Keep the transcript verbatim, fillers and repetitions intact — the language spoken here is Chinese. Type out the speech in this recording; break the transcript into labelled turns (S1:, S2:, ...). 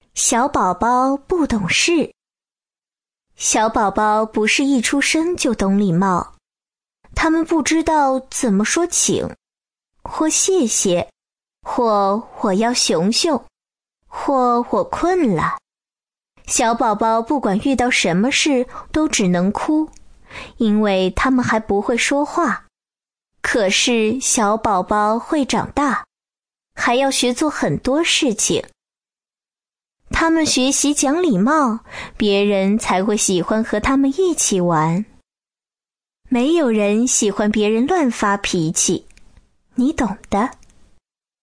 S1: 小宝宝不懂事。小宝宝不是一出生就懂礼貌，他们不知道怎么说请，或谢谢，或我要熊熊，或我困了。小宝宝不管遇到什么事都只能哭，因为他们还不会说话。可是小宝宝会长大，还要学做很多事情。他们学习讲礼貌，别人才会喜欢和他们一起玩。没有人喜欢别人乱发脾气，你懂的。